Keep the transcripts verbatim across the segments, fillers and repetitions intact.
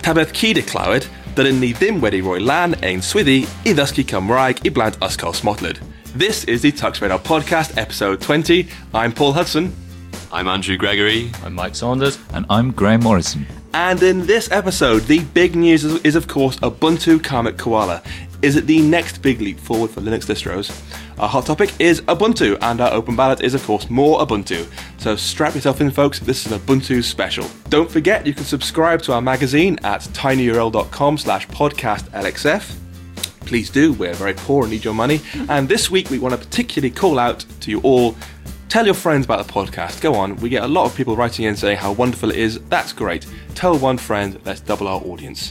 Tabeth Key declared that in the dim wedi roi lan ein swyddi I ddysgu Cymraeg I blant ysgol Smotlid. This is the Tux Radar Podcast, episode twenty. I'm Paul Hudson. I'm Andrew Gregory. I'm Mike Saunders. And I'm Graham Morrison. And in this episode, the big news is, is of course Ubuntu Karmic Koala. Is it the next big leap forward for Linux distros? Our hot topic is Ubuntu, and our open ballot is of course more Ubuntu. So strap yourself in, folks, this is an Ubuntu special. Don't forget you can subscribe to our magazine at tinyurl.com slash podcast LXF. Please do, we're very poor and need your money. And this week we want to particularly call out to you all. Tell your friends about the podcast. Go on, we get a lot of people writing in saying how wonderful it is. That's great. Tell one friend, let's double our audience.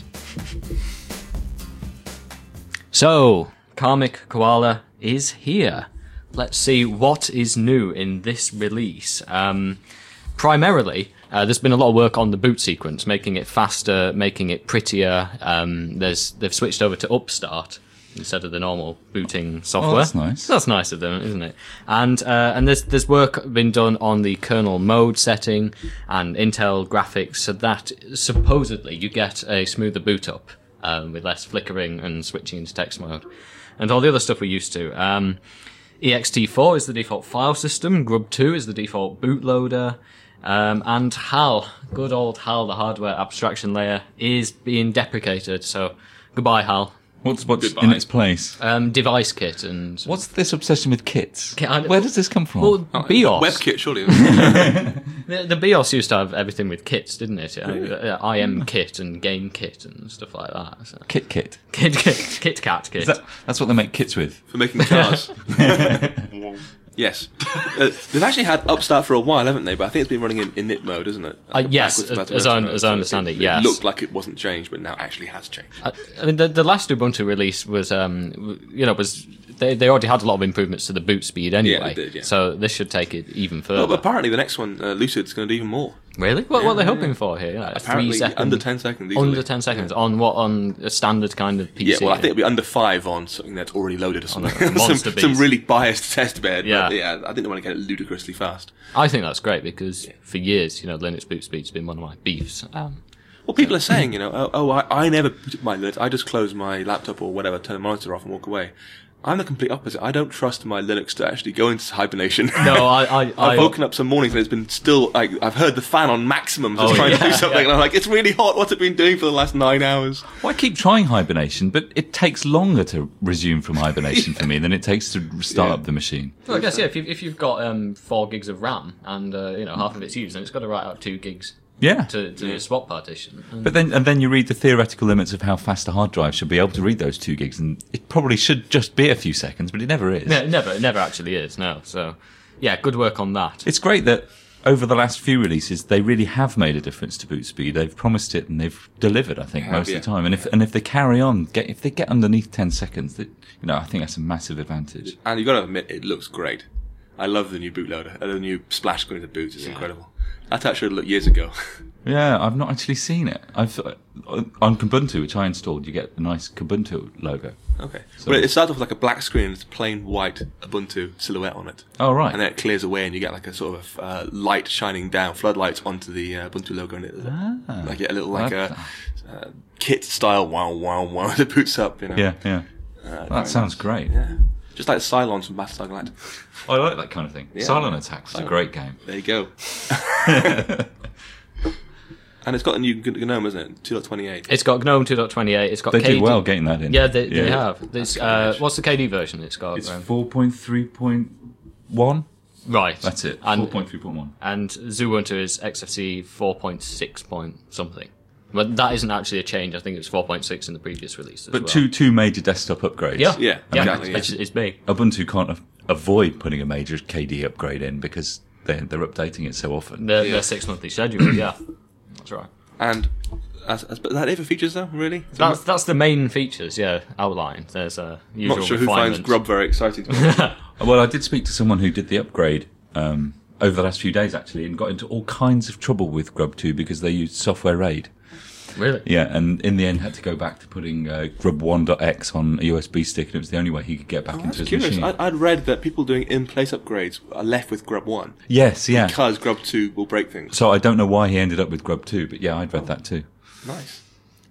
So, Karmic Koala is here. Let's see what is new in this release. Um, primarily, uh, there's been a lot of work on the boot sequence, making it faster, making it prettier. Um, there's they've switched over to Upstart instead of the normal booting software. Oh, that's nice. That's nice of them, isn't it? And uh, and there's there's work been done on the kernel mode setting and Intel graphics, so that supposedly you get a smoother boot up um, with less flickering and switching into text mode, and all the other stuff we're used to. Um, E X T four is the default file system. Grub two is the default bootloader. Um, and HAL, good old HAL, the hardware abstraction layer, is being deprecated. So goodbye, HAL. What's what's Goodbye. in its place? Um, device kit and What's this obsession with kits? Ki- I- Where does this come from? well, Oh, BIOS. WebKit, surely. The, the BIOS used to have everything with kits, didn't it? Uh, I M kit and game kit and stuff like that. So. Kit kit. Kit, kit, Kit Kat kit. Is that, that's what they make kits with. For making cars. Yes. Uh, they've actually had Upstart for a while, haven't they? But I think it's been running in init mode, isn't it? Uh, yes, Backwards compatibility as I- mode. as I So understand it, it yes. looked like it wasn't changed, but now actually has changed. I, I mean, the, the last Ubuntu release was, um, you know, was they they already had a lot of improvements to the boot speed anyway. they did, yeah. So this should take it even further. Oh, but apparently the next one, uh, Lucid's going to do even more. Really? What, Yeah, what are they yeah, hoping yeah. for here? Like a Apparently three second, under ten seconds. Easily. Under ten seconds on what? On a standard kind of P C. Yeah, well, I think it'll be under five on something that's already loaded or something. a monster some, some beast. really biased test bed. Yeah. But yeah, I think they want to get it ludicrously fast. I think that's great because for years, you know, Linux boot speed's been one of my beefs. Um, Well, people are saying, you know, oh, oh I, I never boot up my Linux. I just close my laptop or whatever, turn the monitor off and walk away. I'm the complete opposite. I don't trust my Linux to actually go into hibernation. no, I, I, I've I woken up some mornings and it's been still, like, I've heard the fan on maximum just Oh, trying to yeah, do something, yeah. and I'm like, it's really hot. What's it been doing for the last nine hours? Well, I keep trying hibernation, but it takes longer to resume from hibernation for me than it takes to start Yeah. up the machine. Well, I guess yeah. If you've if you've got um, four gigs of RAM and uh, you know half of it's used, then it's got to write out two gigs Yeah. to to a swap partition. And But then, and then you read the theoretical limits of how fast a hard drive should be able to read those two gigs, and it probably should just be a few seconds, but it never is. no, it never, it never actually is. No, so yeah, good work on that. It's great that over the last few releases, they really have made a difference to boot speed. They've promised it and they've delivered, I think, Have, most yeah. of the time. And if and if they carry on, get if they get underneath ten seconds, that you know, I think that's a massive advantage. And you've got to admit, it looks great. I love the new bootloader, uh, the new splash screen that boots. It's incredible. That's actually looked years ago. Yeah, I've not actually seen it. I've uh, on Kubuntu, which I installed, you get the nice Kubuntu logo. Okay. So- Well, it starts off with like a black screen and it's a plain white Ubuntu silhouette on it. Oh right. And then it clears away and you get like a sort of uh, light shining down, floodlights onto the uh, Ubuntu logo. And it, Ah. like a little like That- a uh, kit style wow wow wow that boots up, you know. Yeah, yeah. Uh, That very sounds nice. great. Yeah. Just like Cylons from Battlestar Galactica. I like that kind of thing. Yeah. Silent Attack was a Silent- great game. There you go. And it's got a new G- GNOME, isn't it? two point twenty-eight. It's got GNOME two point twenty-eight. It's got They K D. did well getting that in. Yeah, they, they have. This, That's uh, good. what's the K D version? It's got It's um, four point three point one. right. That's it. And four point three point one. and Ubuntu is X F C four point six point something. But that isn't actually a change. I think it was four point six in the previous release. As But well. two two major desktop upgrades. Yeah, Yeah, yeah. exactly, It's, yeah. it's big. Ubuntu can't a- avoid putting a major K D upgrade in because they're, they're updating it so often. Their, Yeah. their six monthly schedule. Yeah, that's right. And as, as, but is that it for features though, really? That's that's the main features. Yeah, outlined. There's a usual Not sure who finds refinements. Grub very exciting. Well, I did speak to someone who did the upgrade um, over the last few days, actually, and got into all kinds of trouble with Grub two because they used software RAID. Really? Yeah, and in the end had to go back to putting uh, grub one dot x on a U S B stick, and it was the only way he could get back Oh, into that's his curious. machine. I, I'd read that people doing in-place upgrades are left with Grub one Yes, yeah. because Grub two will break things. So I don't know why he ended up with Grub two, but yeah, I'd read that too. Nice.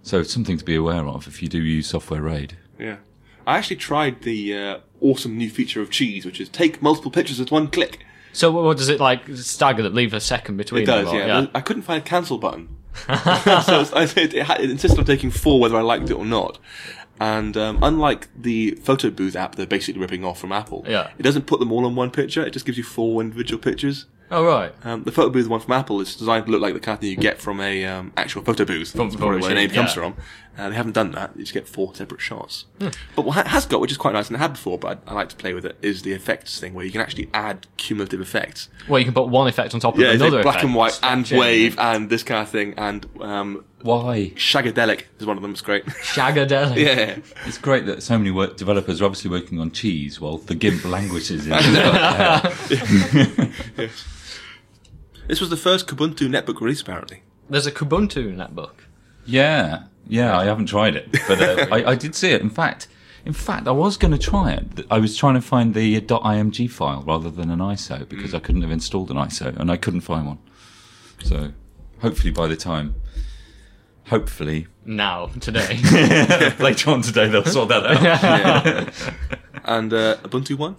So it's something to be aware of if you do use Software RAID. Yeah. I actually tried the uh, awesome new feature of Cheese, which is take multiple pictures with one click. So what does it like stagger that leave a second between It does, them? Or- yeah. I couldn't find a cancel button. so I said it, had, it insisted on taking four whether I liked it or not. And um, unlike the Photo Booth app they're basically ripping off from Apple, Yeah. it doesn't put them all in one picture, it just gives you four individual pictures. Oh, right. Um, the Photo Booth one from Apple is designed to look like the kind of thing you get from a um, actual photo booth. From- That's from probably a where the name machine, comes yeah. from. Uh, they haven't done that. You just get four separate shots. Hmm. But what it has got, which is quite nice, and it had before, but I, I like to play with it, is the effects thing, where you can actually add cumulative effects. Well, you can put one effect on top of Yeah, it's another like black effect. and white and Stretching. wave and this kind of thing. And um, Why? Shagadelic is one of them. It's great. Shagadelic. yeah. It's great that so many work developers are obviously working on Cheese while the GIMP languages in. This was the first Kubuntu netbook release, apparently. There's a Kubuntu netbook. Yeah, yeah, I haven't tried it, but uh, I, I did see it. In fact, in fact, I was going to try it. I was trying to find the .img file rather than an I S O because I couldn't have installed an I S O, and I couldn't find one. So, hopefully, by the time, hopefully Now, today. later on today, they'll sort that out. Yeah. and uh, Ubuntu One?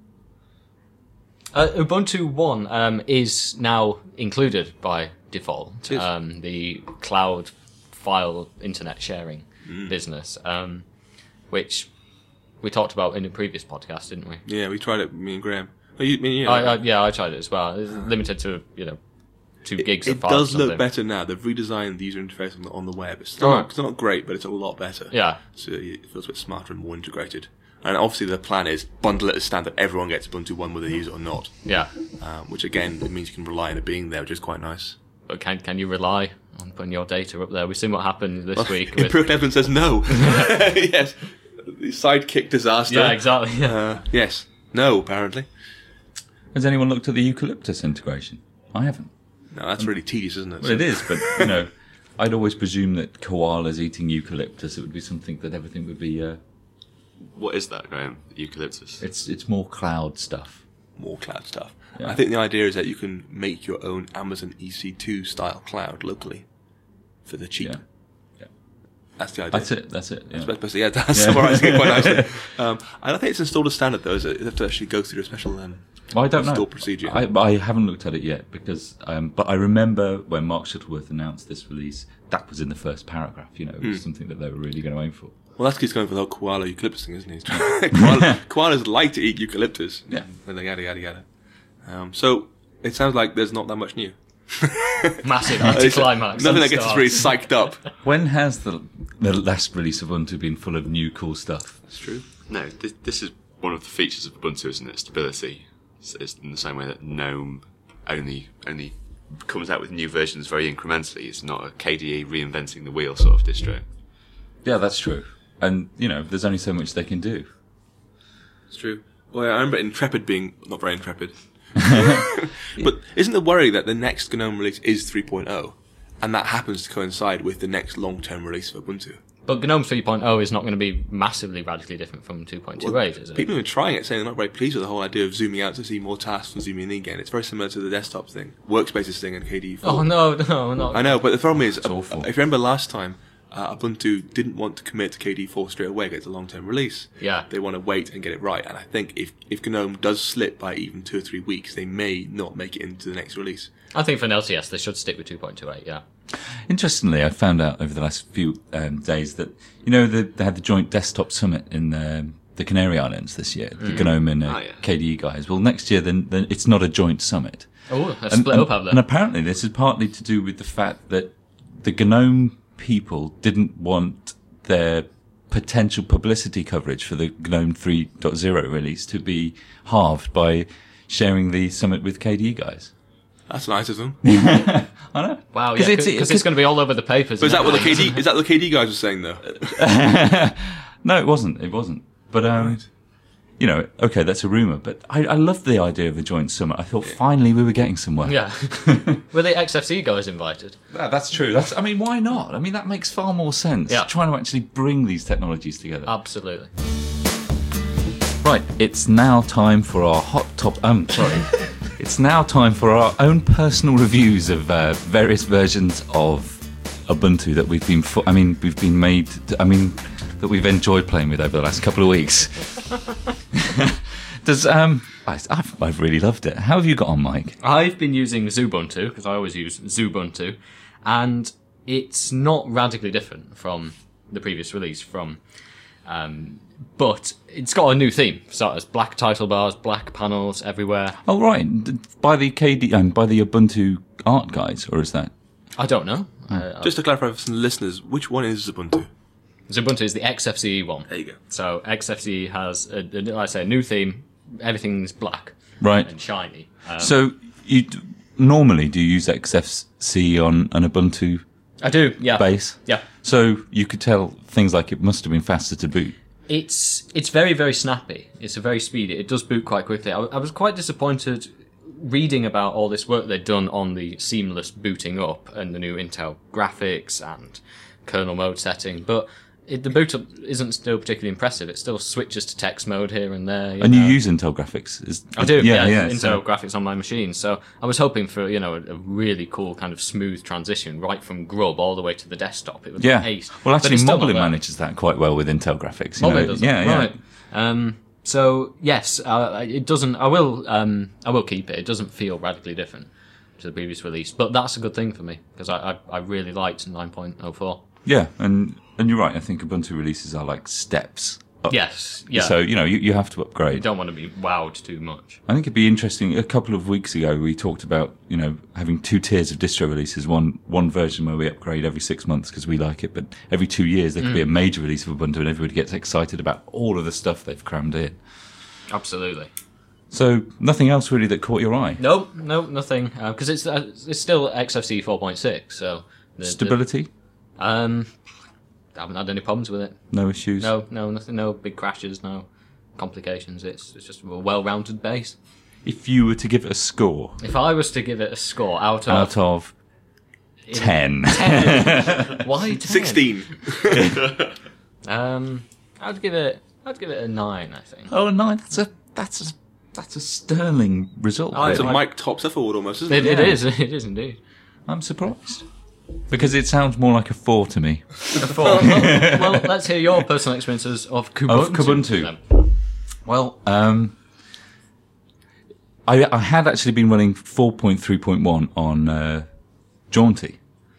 Uh, Ubuntu One um, is now included by default. It is. Um, the cloud file internet sharing Mm. business, um, which we talked about in a previous podcast, didn't we? Yeah, we tried it, me and Graham. Oh, you, me and you. I, I, yeah, I tried it as well. It's limited to you know two gigs It, of it files. does or look something. better now. They've redesigned the user interface on the, on the web. It's still, Oh. not, it's not great, but it's a lot better. Yeah. So it feels a bit smarter and more integrated. And obviously the plan is bundle it as standard. Everyone gets Ubuntu One whether they use it or not. Yeah, Um, which again, it means you can rely on it being there, which is quite nice. but can can you rely on putting your data up there? We've seen what happened this week. With, Improved evidence says no. Yes. The sidekick disaster. yeah, exactly. Yeah. Uh, yes. No, apparently. Has anyone looked at the Eucalyptus integration? I haven't. No, that's really tedious, isn't it? Well, it is, but you know, I'd always presume that koalas eating eucalyptus, it would be something that everything would be. Uh, What is that, Graham? Eucalyptus? it's it's more cloud stuff. More cloud stuff. Yeah. I think the idea is that you can make your own Amazon E C two style cloud locally for the cheap. Yeah. Yeah. That's the idea. That's it. That's it. Yeah. That's basically, yeah, that's summarising it quite nicely. Um, I don't think it's installed as standard though, is it? You have to actually go through a special um, Well, I don't know. install procedure. I, I haven't looked at it yet because, um, but I remember when Mark Shuttleworth announced this release, that was in the first paragraph. You know, it was something that they were really going to aim for. Well, that's 'cause he's going for the whole koala eucalyptus thing, isn't he? Koala, koalas like to eat eucalyptus. Yeah. And then yada, yada, yada. Um, so, it sounds like there's not that much new. Massive anticlimax. Nothing at that the gets us start. really psyched up. When has the the last release of Ubuntu been full of new cool stuff? That's true. No, this, this is one of the features of Ubuntu, isn't it? Stability. It's, it's in the same way that GNOME only only comes out with new versions very incrementally. It's not a K D E reinventing the wheel sort of distro. Yeah, that's true. And you know, there's only so much they can do. It's true. Well, I remember Intrepid being not very intrepid. But isn't the worry that the next GNOME release is three point oh, and that happens to coincide with the next long-term release of Ubuntu? But GNOME three point oh is not going to be massively radically different from two point two eight, is it? People have been trying it, saying they're not very pleased with the whole idea of zooming out to see more tasks and zooming in again. It's very similar to the desktop thing, Workspaces thing, and K D E four. Oh no, no, no! I know, but the problem is, uh, awful. if you remember last time, uh, Ubuntu didn't want to commit to K D E four straight away, get it's a long-term release. Yeah. They want to wait and get it right, and I think if, if GNOME does slip by even two or three weeks, they may not make it into the next release. I think for an L T S they should stick with two point two eight. Yeah. Interestingly, I found out over the last few um, days that you know the, they had the joint desktop summit in um, the Canary Islands this year. The GNOME and uh, Oh, yeah. K D E guys. Well, next year then, then it's not a joint summit. Oh, they've And, split and, up, have they? and apparently this is partly to do with the fact that the GNOME people didn't want their potential publicity coverage for the GNOME three point oh release to be halved by sharing the summit with K D E guys. That's nice of them. I know. Wow, 'Cause yeah, it's- because it's- it's going to be all over the papers. But is and that what the K everything. D? Is that what the K D guys were saying though? No, it wasn't. It wasn't. But um, Right. you know, okay, that's a rumor. But I, I loved the idea of a joint summit. I thought finally we were getting somewhere. Yeah. Were the X F C guys invited? Yeah, that's true. That's. I mean, why not? I mean, that makes far more sense. Yeah. Trying to actually bring these technologies together. Absolutely. Right, it's now time for our hot top. Um, sorry, it's now time for our own personal reviews of uh, various versions of Ubuntu that we've been. Fo- I mean, we've been made. To, I mean, that we've enjoyed playing with over the last couple of weeks. Does um, I, I've I've really loved it. How have you got on, Mike? I've been using Xubuntu because I always use Xubuntu, and it's not radically different from the previous release. From, um, but it's got a new theme. For starters, black title bars, black panels everywhere. Oh right, by the K D and by the Ubuntu art guys, or is that? I don't know. Uh, Just to clarify for some listeners, which one is Ubuntu? Ubuntu is the X F C E one. There you go. So X F C E has, a, a, like I say, a new theme. Everything's black Right. and shiny. Um, So you d- normally do you use X F C on an Ubuntu I do, yeah. base? Yeah. So you could tell things like it must have been faster to boot. It's it's very, very snappy. It's a very speedy. It does boot quite quickly. I, I was quite disappointed reading about all this work they'd done on the seamless booting up and the new Intel graphics and kernel mode setting, but it, the boot up isn't still particularly impressive. It still switches to text mode here and there. You And know. you use Intel graphics? Is, I do, yeah, yeah. Intel so- graphics on my machine. So I was hoping for, you know, a, a really cool kind of smooth transition right from Grub all the way to the desktop. It was yeah. ace. Well, But actually, it's still not Moblin there. manages that quite well with Intel graphics. You Moblin know? does yeah, it. yeah. Right. Um, so yes, uh, it doesn't. I will. Um, I will keep it. It doesn't feel radically different to the previous release, but that's a good thing for me because I, I I really liked nine point oh four. Yeah, and and you're right. I think Ubuntu releases are like steps up. Yes. Yeah. So you know you, you have to you upgrade. don't want to be wowed too much. I think it'd be interesting. A couple of weeks ago, we talked about you know having two tiers of distro releases. One one version where we upgrade every six months because we like it, but every two years there could be a major release of Ubuntu, and everybody gets excited about all of the stuff they've crammed in. Absolutely. So nothing else really that caught your eye. No, no, nothing. Because it's uh, it's still X F C E four point six. So the, Stability, The, um, I haven't had any problems with it. no issues. No, no, nothing. No big crashes. No complications. It's it's just a well-rounded base. If you were to give it a score If I was to give it a score out of out of ten, why ten? Sixteen. Um, I'd give it. I'd give it a nine. I think. oh nine, that's a that's a that's a sterling result. I- So I- Mike tops her forward almost, isn't It, it? it is. It is indeed. I'm surprised because it sounds more like a four to me. well, well, let's hear your personal experiences of Kubuntu. Of Kubuntu. then. Well, um, I, I had actually been running four point three point one on uh, Jaunty.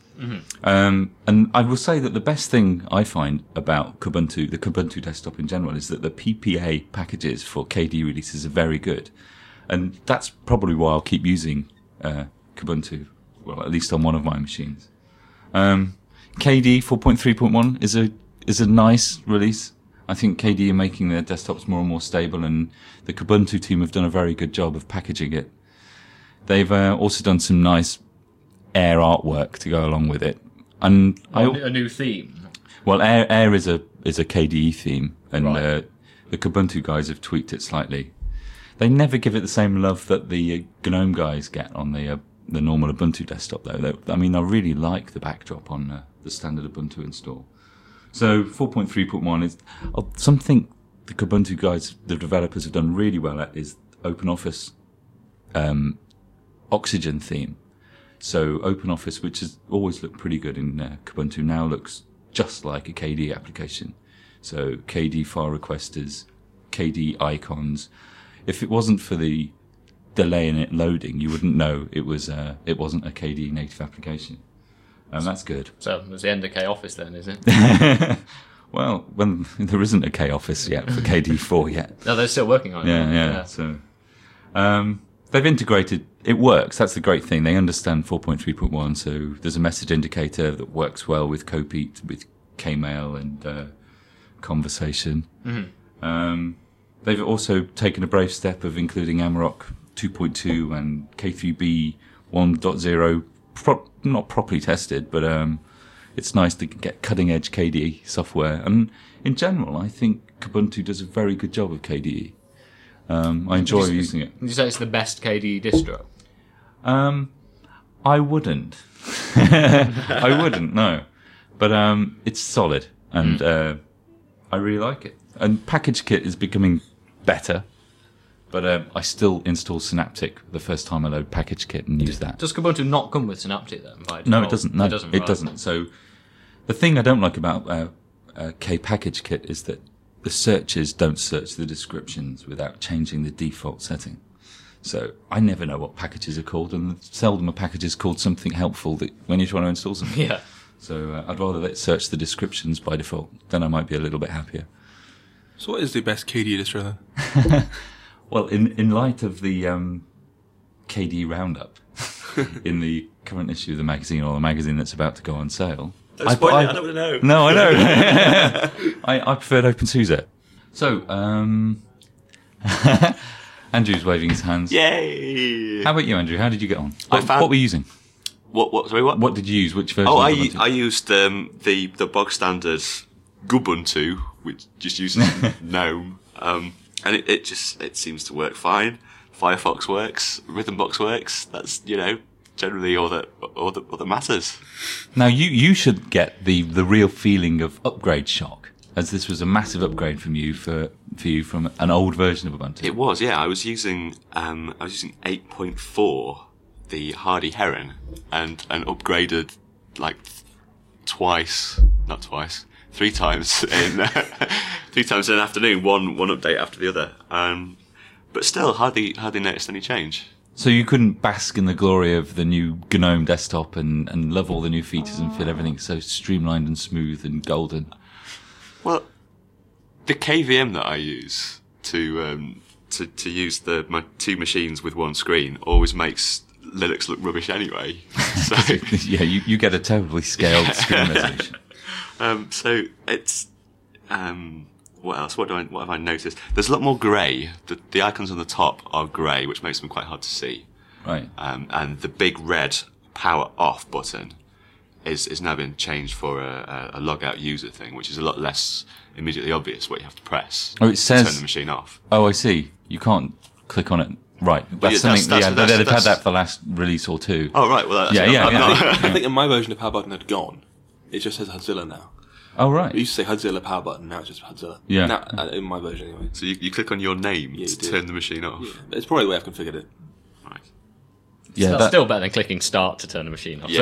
Um, and I will say that the best thing I find about Kubuntu, the Kubuntu desktop in general, is that the P P A packages for K D releases are very good. And that's probably why I'll keep using uh, Kubuntu, well, at least on one of my machines. Um, K D four point three point one is a is a nice release. I think K D are making their desktops more and more stable, and the Kubuntu team have done a very good job of packaging it. They've uh, also done some nice Air artwork to go along with it, and I A new theme. well, Air Air is a is a K D E theme, and Right. uh, the Kubuntu guys have tweaked it slightly. They never give it the same love that the uh, GNOME guys get on the uh, the normal Ubuntu desktop, though. They, I mean, I really like the backdrop on uh, the standard Ubuntu install. So four point three point one is uh, something the Kubuntu guys, the developers, have done really well at is OpenOffice um, Oxygen theme. So OpenOffice, which has always looked pretty good in uh, Kubuntu, now looks just like a K D application. So K D file requesters, K D icons. If it wasn't for the delay in it loading, you wouldn't know it was uh, it wasn't a K D native application. And that's good. So it's the end of K Office then, is it? Well, when there isn't a K Office yet for K D four yet. No, they're still working on it. Yeah, yeah. So um, they've integrated. It works. That's the great thing. They understand four point three point one. So there's a message indicator that works well with Copeat, with Kmail, and uh, Conversation. Mm-hmm. Um, they've also taken a brave step of including Amarok two point two and K three B one point oh. Pro- not properly tested, but um, it's nice to get cutting edge K D E software. And in general, I think Kubuntu does a very good job of K D E. Um, I enjoy Did you- using it. Did you say it's the best K D E distro? Um, I wouldn't. I wouldn't, no. But um, it's solid, and uh, I really like it. And Package Kit is becoming better. But um, I still install Synaptic the first time I load package kit and use that. Does Kubuntu not come with Synaptic then? By No, default? it doesn't. No, it doesn't. It right. doesn't. So the thing I don't like about uh, uh, K package kit is that the searches don't search the descriptions without changing the default setting. So I never know what packages are called, and seldom a package is called something helpful that when you're trying to install something. Yeah. So uh, I'd rather let it search the descriptions by default. Then I might be a little bit happier. So what is the best K D E distro then? Well, in in light of the um, K D E roundup in the current issue of the magazine, or the magazine that's about to go on sale. Don't spoil it, I don't want to know. No, I know. I, I preferred OpenSUSE. So, um, Andrew's waving his hands. Yay! How about you, Andrew? How did you get on? I What, found- what were you using? What? What? Sorry, what? What did you use? Which version? Oh, of I Ubuntu? I used um, the the bog standard Ubuntu, which just uses GNOME, um, and it, it just it seems to work fine. Firefox works, Rhythmbox works. That's you know generally all that all that all that matters. Now, you, you should get the, the real feeling of upgrade shock, as this was a massive upgrade from you for for you from an old version of Ubuntu. It was, yeah. I was using um, I was using eight point four, the Hardy Heron, and and upgraded like twice, not twice, three times in three times in an afternoon. One one update after the other, um, but still hardly hardly noticed any change. So you couldn't bask in the glory of the new GNOME desktop and, and love all the new features and feel everything so streamlined and smooth and golden. Well, the K V M that I use to um, to to use the my two machines with one screen always makes Linux look rubbish anyway. So Yeah, you, you get a terribly scaled screen resolution. um, so it's um, what else? What do I what have I noticed? There's a lot more grey. The, the icons on the top are grey, which makes them quite hard to see. Right. Um, and the big red power off button is is now been changed for a, a, a log out user thing, which is a lot less immediately obvious what you have to press Oh, it to says- turn the machine off. Oh, I see. You can't click on it. Right. That's yeah, something. that's- yeah, that's- they- they've that's- had that for the last release or two. Oh right, well that's Yeah, yeah, I'm yeah. not- I think in my version the power button had gone. It just says Hudzilla now. Oh, It right. used to say Hudzilla power button, now it's just Hudzilla. Yeah. Now, uh, in my version anyway. So you, you click on your name Yeah, to you do. turn the machine off. Yeah. It's probably the way I've configured it. Right. Yeah, That's that, still better than clicking start to turn the machine off.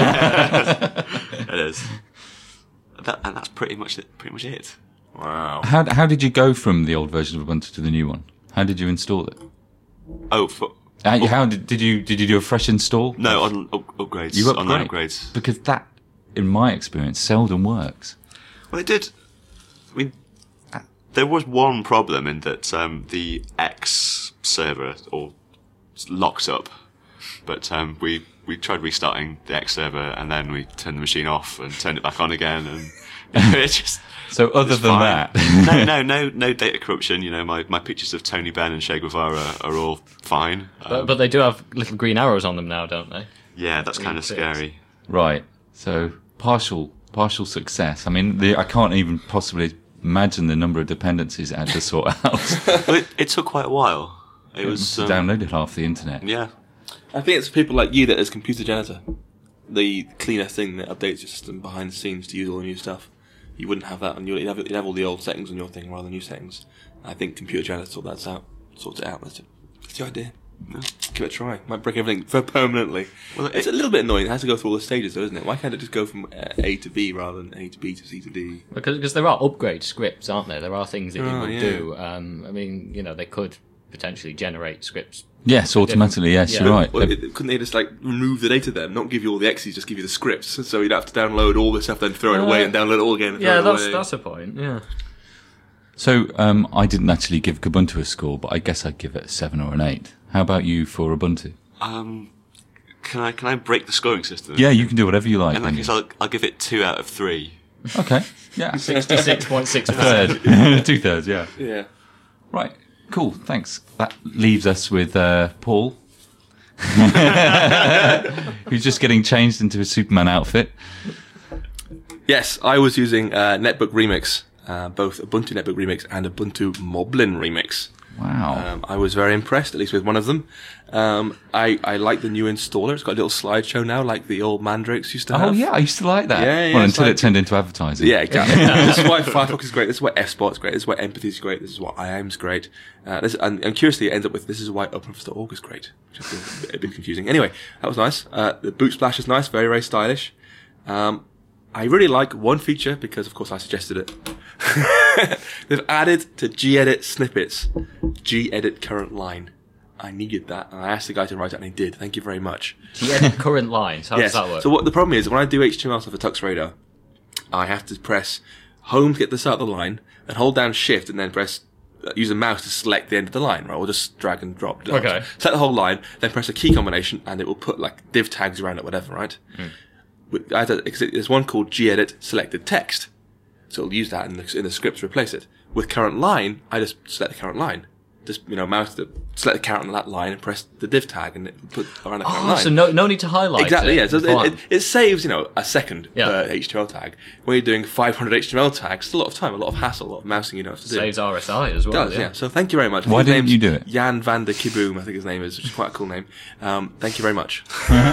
Yeah, it is. That, and that's pretty much it. Pretty much it. Wow. how how did you go from the old version of Ubuntu to the new one? How did you install it? Oh, for, How, how did, did you did you do a fresh install? no, on up, upgrades. You Online upgrade? upgrades. Because that, in my experience, seldom works. Well, it did. I mean, there was one problem in that um, the X server all locked up, but um, we we tried restarting the X server and then we turned the machine off and turned it back on again, and it just. So other it's than fine. that, no, no, no, no data corruption. You know, my, my pictures of Tony Benn and Che Guevara are all fine. But, Um, but they do have little green arrows on them now, don't they? yeah, that's kind of fix. scary. right? So partial partial success. I mean, the, I can't even possibly imagine the number of dependencies it had to sort out. Well, it, it took quite a while. It was um, downloaded half the internet. yeah. I think it's people like you that is computer janitor. The cleaner thing that updates your system behind the scenes to use all the new stuff. You wouldn't have that on your, you'd have, you'd have all the old settings on your thing rather than new settings. I think computer janitor sort that out, sorts it out. That's, it. That's the idea. No, give it a try. Might break everything for permanently. Well, it's it- a little bit annoying. It has to go through all the stages, though, isn't it? Why can't it just go from uh, A to B rather than A to B to C to D? Because because there are upgrade scripts, aren't there? There are things that you Oh, would yeah. do. Um, I mean, you know, they could potentially generate scripts. Yes, automatically. Yes, Yeah. you're right. Well, They- it, couldn't they just like remove the data then? Not give you all the X's, just give you the scripts. So you'd have to download all the stuff, then throw it Uh, away and download it all again. And Yeah, throw it that's away. that's a point. Yeah. So um, I didn't actually give Kubuntu a score, but I guess I'd give it a seven or an eight. How about you for Ubuntu? Um, can I can I break the scoring system? Yeah, you can do whatever you like. In that can case, you? I'll, I'll give it two out of three. Okay. Yeah. Sixty-six point six percent. Third. Two thirds, yeah. Yeah. Right. Cool. Thanks. That leaves us with uh, Paul, who's just getting changed into a Superman outfit. Yes, I was using uh, Netbook Remix, uh, both Ubuntu Netbook Remix and Ubuntu Moblin Remix. Wow. Um, I was very impressed, at least with one of them. Um, I, I like the new installer. It's got a little slideshow now, like the old Mandrakes used to have. Oh, yeah, I used to like that. Yeah, yeah, well, it's until like- it turned into advertising. Yeah, exactly. This is why Firefox is great. This is why F-Spot's great. This is why Empathy is great. This is why I A M's great. Uh, this, and, and curiously, it ends up with this is why OpenOffice dot org is great, which is a bit, a bit confusing. Anyway, that was nice. Uh, the boot splash is nice, very, very stylish. Um, I really like one feature because, of course, I suggested it. They've added to gedit snippets, gedit current line. I needed that, and I asked the guy to write it, and he did. Thank you very much. Do you edit current lines? How Yes. does that work? So what the problem is, when I do H T M L stuff for TuxRadar, I have to press home to get the start of the line, and hold down shift, and then press uh, use a mouse to select the end of the line, right? Or just drag and drop. Okay. Select the whole line, then press a key combination, and it will put like div tags around it, whatever, right? Mm. With, I had to, 'cause there's one called gedit selected text, so it'll use that in the, in the script to replace it. With current line, I just select the current line. Just, you know, mouse the, select the current that line and press the div tag and it will put around the current Oh, line. so no, no need to highlight Exactly, it. yeah. So it, beforehand. it, it saves, you know, a second Yeah. per H T M L tag. When you're doing five hundred H T M L tags, it's a lot of time, a lot of hassle, a lot of mousing you don't have to do. Saves R S I as It well. does, yeah. So thank you very much. Why His didn't name's you do it? Jan van der Kiboom, I think his name is, which is quite a cool name. Um, thank you very much.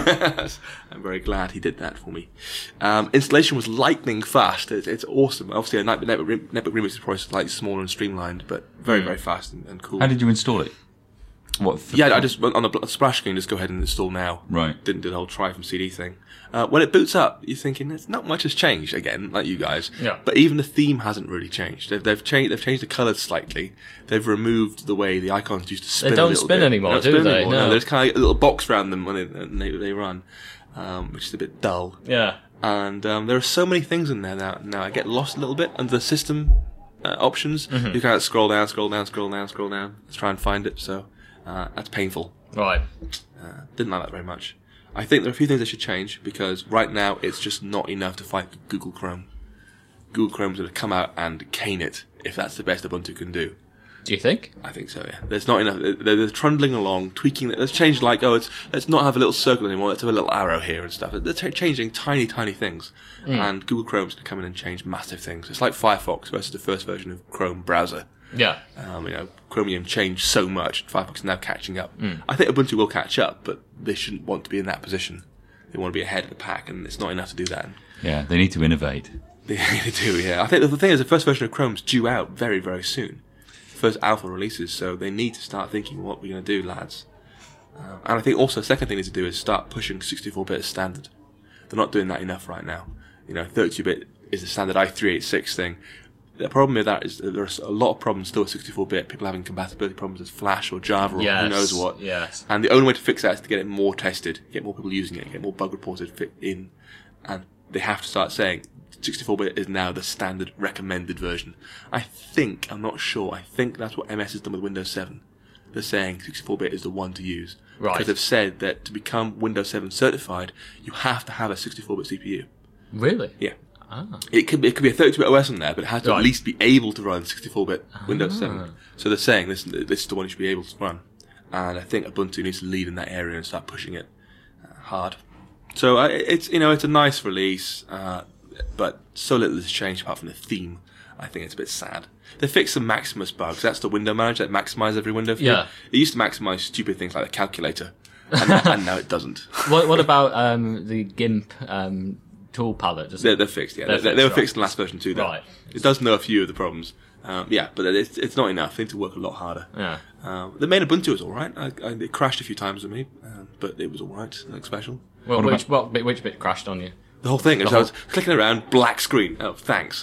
I'm very glad he did that for me. Um, installation was lightning fast. It, it's awesome. Obviously, a Netbook, Netbook, Netbook Remix is probably slightly smaller and streamlined, but very, very fast and, and cool. How did you install it? What? For, Yeah, I just on the splash screen, just go ahead and install now. Right. Didn't do the whole try from C D thing. Uh, when it boots up, you're thinking there's not much has changed again, like you guys. Yeah. But even the theme hasn't really changed. They've they've changed they've changed the colours slightly. They've removed the way the icons used to spin. They don't a little spin bit. anymore, don't do spin they? anymore. No. There's kind of a little box around them when they, when they, they run, um, which is a bit dull. Yeah. And um, there are so many things in there now. Now I get lost a little bit under the system uh, options. Mm-hmm. You kind of scroll down, scroll down, scroll down, scroll down. Let's try and find it. So uh, that's painful. Right. Uh, didn't like that very much. I think there are a few things they should change because right now it's just not enough to fight Google Chrome. Google Chrome's going to come out and cane it if that's the best Ubuntu can do. Do you think? I think so, yeah. There's not enough. They're, they're trundling along, tweaking it. Let's change like, oh, it's, let's not have a little circle anymore. Let's have a little arrow here and stuff. They're t- changing tiny, tiny things. Mm. And Google Chrome's going to come in and change massive things. It's like Firefox versus the first version of Chrome browser. Yeah. Um, you know, Chromium changed so much. Firefox is now catching up. Mm. I think Ubuntu will catch up, but they shouldn't want to be in that position. They want to be ahead of the pack, and it's not enough to do that. Yeah, they need to innovate. They really do, yeah. I think the thing is, the first version of Chrome's due out very, very soon. First alpha releases, so they need to start thinking what we're going to do, lads. Um, and I think also, the second thing they need to do is start pushing sixty-four bit as standard. They're not doing that enough right now. You know, thirty-two bit is the standard i three eighty-six thing. The problem with that is that there's a lot of problems still with sixty-four bit. People having compatibility problems with Flash or Java or Yes. who knows what. Yes. And the only way to fix that is to get it more tested, get more people using it, get more bug reported fit in. And they have to start saying sixty-four bit is now the standard recommended version. I think, I'm not sure, I think that's what M S has done with Windows seven. They're saying sixty-four bit is the one to use. Right. Because they've said that to become Windows seven certified, you have to have a sixty-four bit C P U. Really? Yeah. Ah. It could be, it could be a thirty-two bit O S on there, but it has to Right. at least be able to run sixty-four bit Windows Ah. seven. So they're saying this this is the one you should be able to run, and I think Ubuntu needs to lead in that area and start pushing it uh, hard. So uh, it's you know it's a nice release, uh, but so little has changed apart from the theme. I think it's a bit sad. They fixed some Maximus bugs. That's the window manager that maximizes every window for Yeah. you. It used to maximize stupid things like the calculator, and, and now it doesn't. What, what about um, the GIMP um, tool palette? Does They're, it? they're fixed, yeah. They're They, they were fixed, fixed right. in the last version too, though. Right. It does know a few of the problems. Um, yeah, but it's it's not enough. They need to work a lot harder. Yeah. Um, the main Ubuntu was all right. I, I, it crashed a few times with me, um, but it was all right. Nothing special. Well, What which, what bit, which bit crashed on you? The whole thing. is The I was whole- clicking around, black screen. Oh, thanks.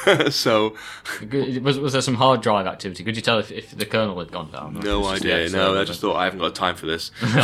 so, Was, was there some hard drive activity? Could you tell if, if the kernel had gone down? Or if it no was just the idea. external No, I bit? just thought I haven't got time for this. No.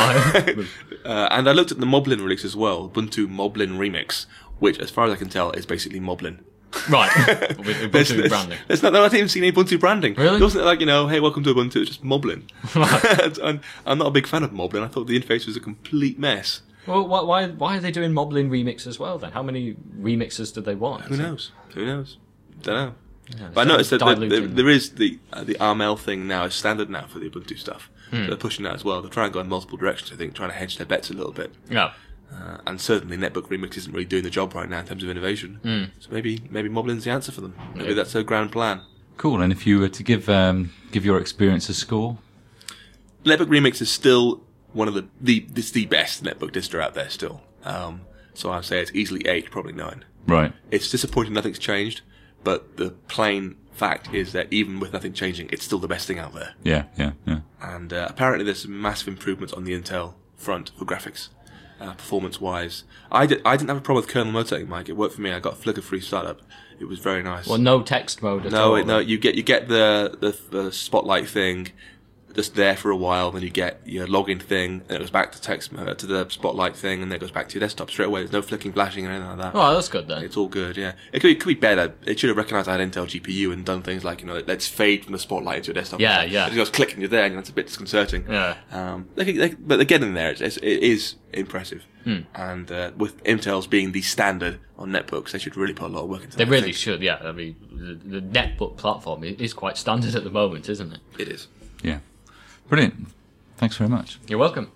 uh, and I looked at the Moblin release as well, Ubuntu Moblin Remix, which, as far as I can tell, is basically Moblin. Right. With There's, Ubuntu there's, branding. there's not, not even seen any Ubuntu branding. Really? It wasn't like, you know, hey, welcome to Ubuntu, it's just Moblin. and I'm not a big fan of Moblin. I thought the interface was a complete mess. Well, why, why why are they doing Moblin remix as well then? How many remixes do they want? Who knows? Who knows? Don't know. Yeah, But I noticed that there, there, diluting. there is the uh, the R M L thing now is standard now for the Ubuntu stuff. Hmm. So they're pushing that as well. They're trying to go in multiple directions, I think, trying to hedge their bets a little bit. Yeah. Uh, and certainly Netbook Remix isn't really doing the job right now in terms of innovation. Hmm. So maybe maybe Moblin's the answer for them. Maybe Yeah. that's their grand plan. Cool. And if you were to give um, give your experience a score, Netbook Remix is still one of the the it's the best netbook distro out there still. Um, so I'd say it's easily eight, probably nine. right? It's disappointing nothing's changed, but the plain fact is that even with nothing changing, it's still the best thing out there. Yeah, yeah, yeah. And uh, apparently there's some massive improvements on the Intel front for graphics, uh, performance-wise. I, did, I didn't have a problem with kernel mode setting, Mike. It worked for me. I got a flicker-free startup. It was very nice. Well, no text mode at no, all. it, no, you get you get the, the the spotlight thing just there for a while, then you get your login thing, and it goes back to text mode, to the spotlight thing, and then it goes back to your desktop straight away. There's no flicking, flashing, or anything like that. Oh, that's good then. It's all good, yeah. It could, be, it could be better. It should have recognised I had Intel G P U and done things like, you know, let's fade from the spotlight into your desktop. Yeah, yeah. It goes click and you're there, and that's a bit disconcerting. Yeah. Um, they, they, but they're getting there. It's, it's, it is impressive. Hmm. And uh, with Intel's being the standard on netbooks, they should really put a lot of work into They that. I really think. should, yeah. I mean, the, the netbook platform i- is quite standard at the moment, isn't it? It is. Yeah. Brilliant. Thanks very much. You're welcome.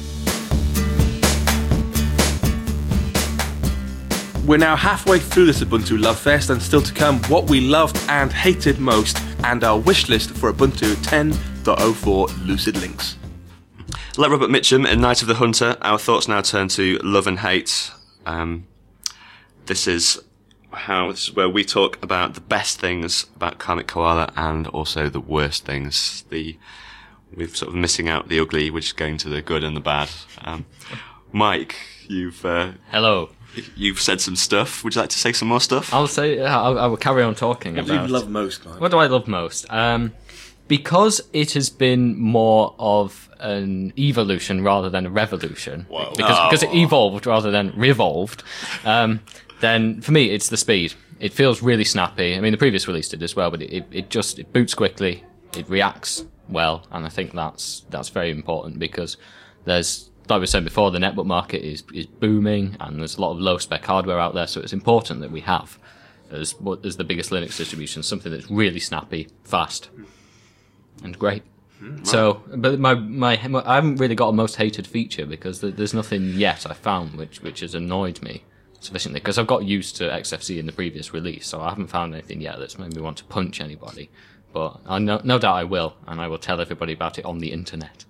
We're now halfway through this Ubuntu Love Fest, and still to come what we loved and hated most, and our wish list for Ubuntu ten point oh four Lucid Links. Like Robert Mitchum in Night of the Hunter, our thoughts now turn to love and hate. Um, this is how this is where we talk about the best things about Karmic Koala and also the worst things. The we're sort of missing out the ugly, which is going to the good and the bad. Um, Mike, you've uh, Hello. you've said some stuff. Would you like to say some more stuff? I'll say, I'll, I will carry on talking What do you about... love most, Mike? What do I love most? Um, because it has been more of an evolution rather than a revolution. Whoa. Because, Oh. because it evolved rather than revolved. Um, then for me, it's the speed. It feels really snappy. I mean, the previous release did as well, but it, it, it just it boots quickly. It reacts well, and I think that's that's very important because there's, like we were saying before, the netbook market is is booming, and there's a lot of low spec hardware out there. So it's important that we have, as what as the biggest Linux distribution, something that's really snappy, fast, and great. So, but my, my I haven't really got a most hated feature because there- there's nothing yet I found which which has annoyed me sufficiently because I've got used to X F C in the previous release, so I haven't found anything yet that's made me want to punch anybody. But I no, no doubt I will, and I will tell everybody about it on the internet.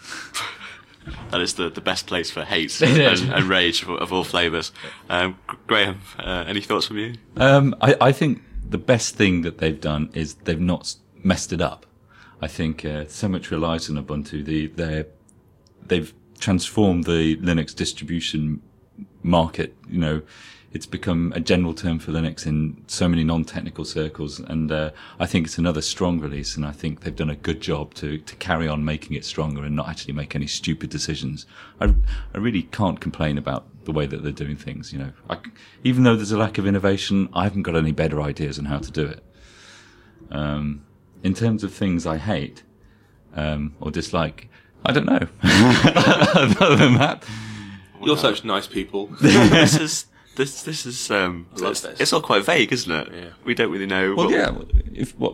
That is the, the best place for hate It and, is. and rage of, of all flavours. Um, Graham, uh, any thoughts from you? Um, I, I think the best thing that they've done is they've not s- messed it up. I think uh, so much relies on Ubuntu. The, they're, they've transformed the Linux distribution market. You know, it's become a general term for Linux in so many non-technical circles, and uh, I think it's another strong release. And I think they've done a good job to to carry on making it stronger and not actually make any stupid decisions. I I really can't complain about the way that they're doing things. You know, I, even though there's a lack of innovation, I haven't got any better ideas on how to do it. Um, in terms of things I hate um, or dislike, I don't know. Other than that, You're such nice people. this is this this is um love it's, this. it's all quite vague, isn't it? Yeah. We don't really know. well, what, yeah. If what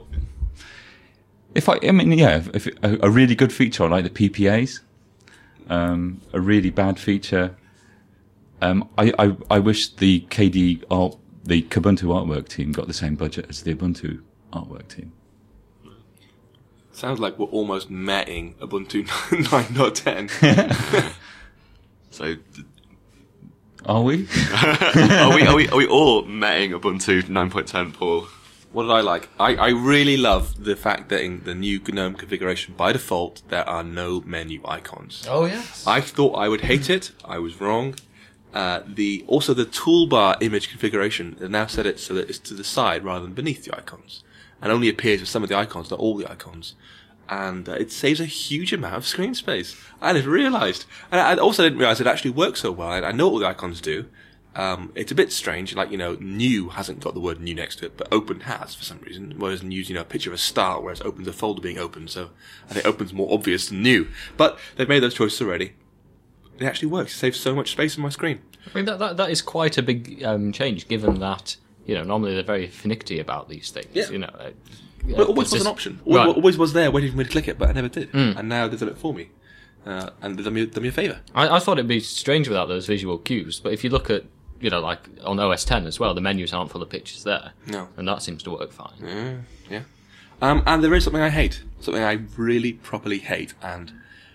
if I, I mean, yeah. If, if a, a really good feature, I like the P P As. Um, a really bad feature. Um, I, I I wish the K D art, the Kubuntu artwork team got the same budget as the Ubuntu artwork team. Sounds like we're almost metting Ubuntu nine point ten. So th- Are we? are we are we are we all metting Ubuntu nine point ten, Paul? What did I like? I, I really love the fact that in the new GNOME configuration, by default, there are no menu icons. Oh yes. I thought I would hate it. I was wrong. Uh, the also the toolbar image configuration has now set it so that it's to the side rather than beneath the icons, and only appears with some of the icons, not all the icons. And uh, it saves a huge amount of screen space. I didn't realise, and I also didn't realise it actually works so well. I, I know what the icons do. Um, it's a bit strange, like, you know, new hasn't got the word new next to it, but open has for some reason. Whereas new's, you know, a picture of a star, whereas open's a folder being opened. So I think open's more obvious than new. But they've made those choices already. It actually works. It saves so much space on my screen. I mean that that, that is quite a big um, change, given that you know normally they're very finicky about these things. Yeah. You know. Uh, Well, it always it's was just- an option. Always, Right. always was there waiting for me to click it, but I never did. And now they've done it for me. Uh, and they've done me, done me a favour. I, I thought it'd be strange without those visual cues, but if you look at, you know, like on O S ten as well, the menus aren't full of pictures there. No. And that seems to work fine. Yeah, yeah. Um, and there is something I hate. Something I really properly hate, and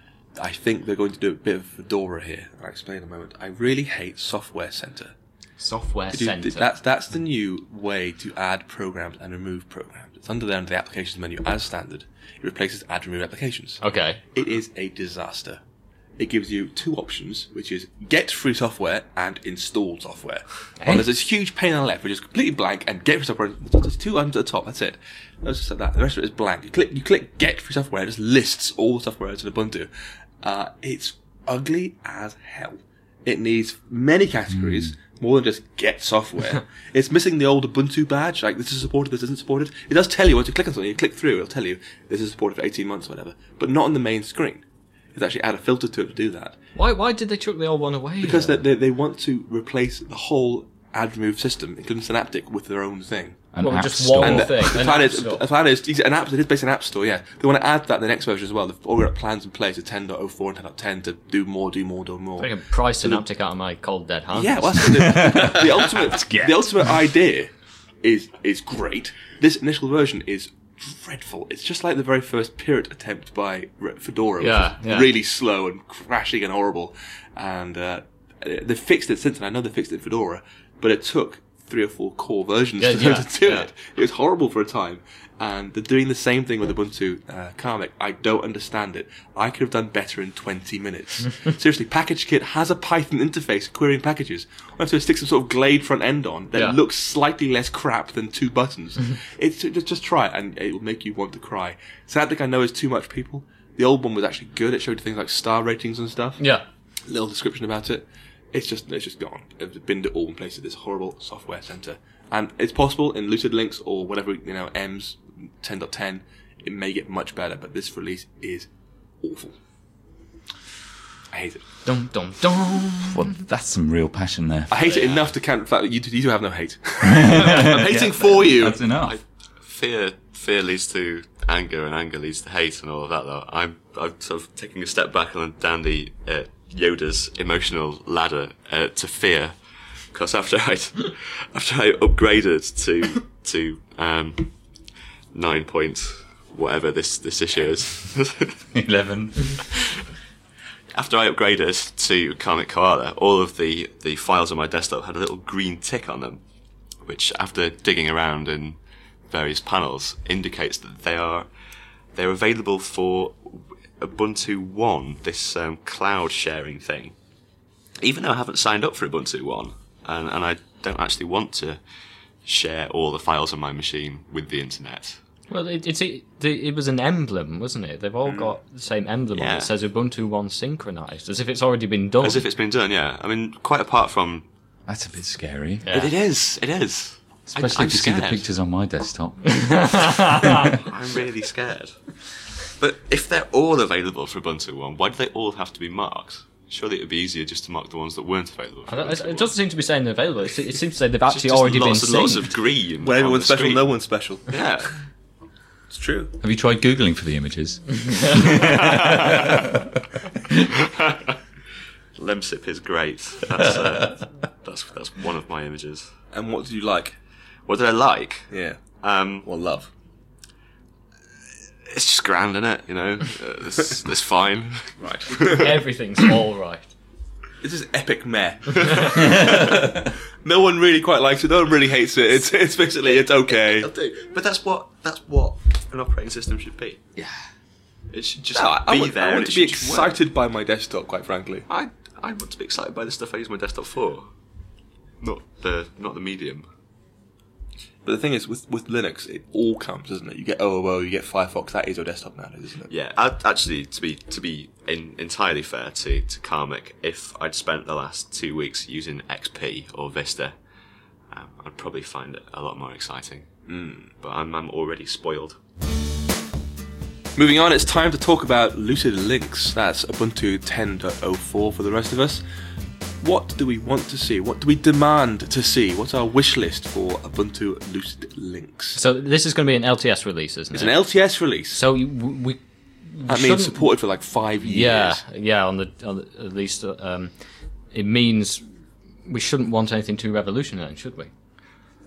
I think they're going to do a bit of Fedora here. I'll explain in a moment. I really hate Software Center. Software Dude, Center. That's, that's the new way to add programs and remove programs. It's under there under the applications menu as standard. It replaces add remove applications. Okay. It is a disaster. It gives you two options, which is get free software and install software. Well, there's this huge pane on the left, which is completely blank, and get free software. There's two items at the top. That's it. That's just like that. The rest of it is blank. You click, you click get free software. It just lists all the software that's in Ubuntu. Uh, it's ugly as hell. It needs many categories. Mm. More than just get software. It's missing the old Ubuntu badge, like this is supported, this isn't supported. It does tell you once you click on something, you click through, it'll tell you this is supported for eighteen months or whatever, but not on the main screen. It's actually add a filter to it to do that. Why Why did they chuck the old one away? Because they, they, they want to replace the whole add remove system, including Synaptic, with their own thing. An Well, app just store. one And the, thing. the an plan app is, store. the plan is, an app, it is based on App Store, yeah. They want to add that in the next version as well. They've already got plans in place at ten point oh four and ten point ten to do more, do more, do more. I can pry Synaptic out of my cold dead hands. Yeah, well, that's the, the ultimate. The ultimate idea is is great. This initial version is dreadful. It's just like the very first Pirate attempt by Fedora, Yeah, which is yeah. really slow and crashing and horrible. And uh, they fixed it since, and I know they fixed it in Fedora, but it took three or four core versions Yeah, to, yeah, to do yeah. it. It was horrible for a time. And they're doing the same thing with Ubuntu uh, Karmic. I don't understand it. I could have done better in twenty minutes. Seriously, PackageKit has a Python interface querying packages. I have to stick some sort of Glade front end on that Yeah. looks slightly less crap than two buttons. It's just, just try it, and it will make you want to cry. Synaptic, I know, is too much people. The old one was actually good. It showed you things like star ratings and stuff. Yeah. Little description about it. It's just it's just gone. It's binned it all in place of this horrible Software Center. And it's possible in Lucid Links or whatever, you know, M's ten point ten, it may get much better, but this release is awful. I hate it. Dum dum dum. Well, that's some real passion there. I hate it enough to count the fact that you, you do have no hate. I'm hating for you. That's enough. I, fear fear leads to anger, and anger leads to hate, and all of that. Though I'm I'm sort of taking a step back and down the uh, Yoda's emotional ladder uh, to fear, because after I after I upgraded to to um, nine point whatever this this issue is. Eleven. After I upgraded to Karmic Koala, all of the, the files on my desktop had a little green tick on them, which, after digging around in various panels, indicates that they are they're available for Ubuntu One, this um, cloud sharing thing. Even though I haven't signed up for Ubuntu One, and, and I don't actually want to share all the files on my machine with the internet. Well, it, it's it, it was an emblem, wasn't it? They've all got the same emblem on it. Yeah. It says Ubuntu One synchronized, as if it's already been done. As if it's been done, yeah. I mean, quite apart from... That's a bit scary. Yeah. It, it is, it is. Especially I, I'm if you see the scared. pictures on my desktop. I'm really scared. But if they're all available for Ubuntu One, why do they all have to be marked? Surely it would be easier just to mark the ones that weren't available for I don't- Ubuntu It One. doesn't seem to be saying they're available. It, it seems to say they've Just- actually just already been lots and lots synced. of green. When on everyone's the special, screen. no one's special. Yeah. It's true. Have you tried Googling for the images? Lemsip is great. That's, uh, that's that's one of my images. And what did you like? What did I like? Yeah. Um, Well, love. it's just grand, isn't it? You know, uh, it's, it's fine. Right. Everything's all right. This is epic meh. No one really quite likes it. No one really hates it. It's it's basically it's okay. It'll do. But that's what that's what an operating system should be. Yeah. It should just No, I, I be want, there. I and want it to be should just work. excited by my desktop, quite frankly. I I want to be excited by the stuff I use my desktop for, not the not the medium. But the thing is, with with Linux, it all comes, doesn't it? You get O O O, you get Firefox. That is your desktop nowadays, isn't it? Yeah, I'd, actually, to be to be in, entirely fair to to Karmic, if I'd spent the last two weeks using X P or Vista, um, I'd probably find it a lot more exciting. Mm. But I'm I'm already spoiled. Moving on, it's time to talk about Lucid Links. That's Ubuntu ten point oh four for the rest of us. What do we want to see? What do we demand to see? What's our wish list for Ubuntu Lucid Links? So this is going to be an L T S release, isn't It's it? an L T S release. So you- we. That shouldn't- means supported for like five years. Yeah, yeah. On the, on the at least, um, it means we shouldn't want anything too revolutionary, then, should we?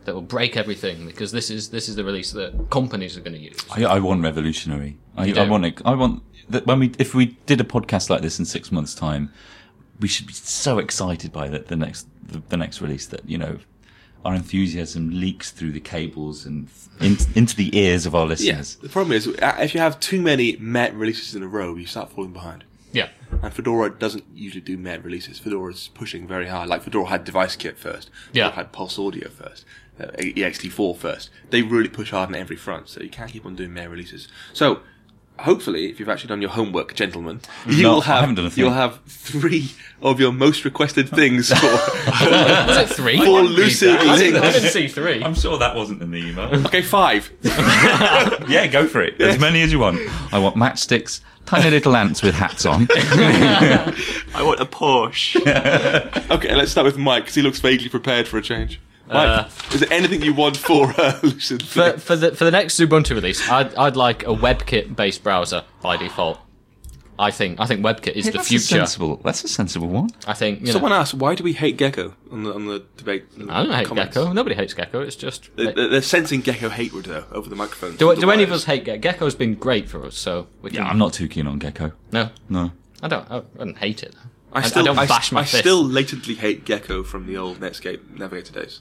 that will break everything, because this is this is the release that companies are going to use. I, I want revolutionary. I, You do? I want it. I want that when we if we did a podcast like this in six months' time, we should be so excited by the, the next the, the next release that you know our enthusiasm leaks through the cables and in, into the ears of our listeners. Yes. The problem is, uh, if you have too many Met releases in a row, you start falling behind. Yeah. And Fedora doesn't usually do Met releases. Fedora's pushing very hard. Like Fedora had Device Kit first. Yeah. Fedora had Pulse Audio first. Uh, E X T four first. They really push hard on every front, so you can't keep on doing Met releases. So, hopefully, if you've actually done your homework, gentlemen, you No, will have I haven't done a thing. you'll have three of your most requested things for Was it three? for Lucid I didn't, I Links. didn't see three. I'm sure that wasn't in the email. Okay, five. Yeah, go for it. As many as you want. I want matchsticks, tiny little ants with hats on. I want a Porsche. Okay, let's start with Mike because he looks vaguely prepared for a change. Mike, Uh, is there anything you want for uh, Lucid? For, for the for the next Ubuntu release, I'd I'd like a WebKit based browser by default. I think I think WebKit is Hey, the that's future. A sensible, that's a sensible one. I think you know, Someone asked, why do we hate Gecko on the on the debate? I don't hate comments? Gecko. Nobody hates Gecko. It's just They're, they're sensing Gecko hatred though over the microphone. do, The do any of wires. us hate Gecko? Gecko's been great for us, so we can. Yeah, I'm not too keen on Gecko. No, No. I don't. I don't hate it. I still, I don't I, bash my I fist. still latently hate Gecko from the old Netscape Navigator days.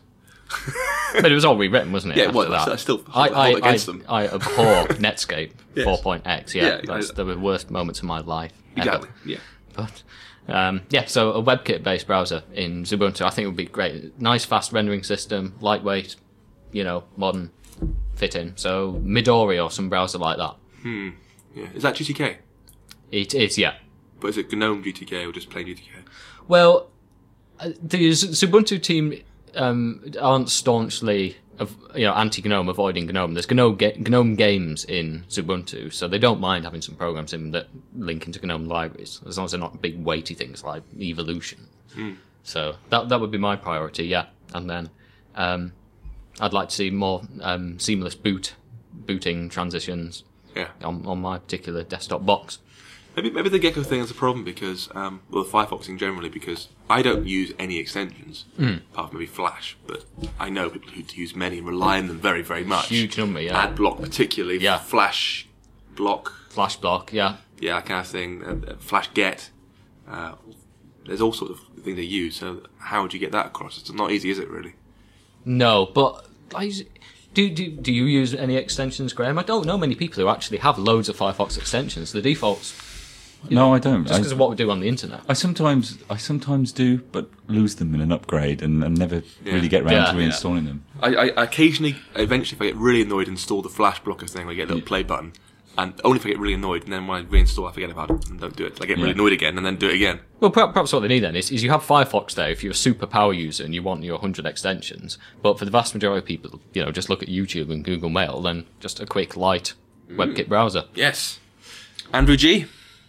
But it was all rewritten, wasn't it? Yeah, it after was. that? I still I, hold I, it against I, them. I abhor Netscape Yes. four point x. Yeah, Yeah, that's I- the worst moments of my life. ever. Exactly. Yeah. But um, yeah, so a WebKit-based browser in Ubuntu, I think would be great. Nice, fast rendering system, lightweight, you know, modern, fit in. So Midori or some browser like that. Yeah. Is that G T K? It is, yeah. But is it GNOME G T K or just plain G T K? Well, uh, the Z- Ubuntu team um, aren't staunchly of, you know, anti-GNOME, avoiding GNOME. There's GNOME, ga- GNOME games in Ubuntu, so they don't mind having some programs in that link into GNOME libraries, as long as they're not big weighty things like Evolution. So that that would be my priority, yeah. And then um, I'd like to see more um, seamless boot booting transitions Yeah. on, on my particular desktop box. Maybe maybe the Gecko thing is a problem because, um, well, Firefoxing generally, because I don't use any extensions, Hmm. apart from maybe Flash, but I know people who use many and rely on them very, very much. Huge number, yeah. Adblock particularly, Yeah. Flash block, Flash block, yeah. yeah, that kind of thing, uh, uh, Flash get. Uh, there's all sorts of things they use, so how would you get that across? It's not easy, is it, really? No, but I, do, do do you use any extensions, Graham? I don't know many people who actually have loads of Firefox extensions. The defaults, No, I don't. just I, because of what we do on the internet. I sometimes, I sometimes do, but lose them in an upgrade and, and never Yeah. really get around Yeah, to yeah. reinstalling them. I, I occasionally, eventually, if I get really annoyed, install the Flash blocker thing where I get a little play button. And only if I get really annoyed, and then when I reinstall, I forget about it and don't do it. I get really Yeah. annoyed again, and then do it again. Well, perhaps, perhaps what they need then is, is you have Firefox there if you're a super power user and you want your one hundred extensions. But for the vast majority of people, you know, just look at YouTube and Google Mail, then just a quick light WebKit browser. Yes. Andrew G.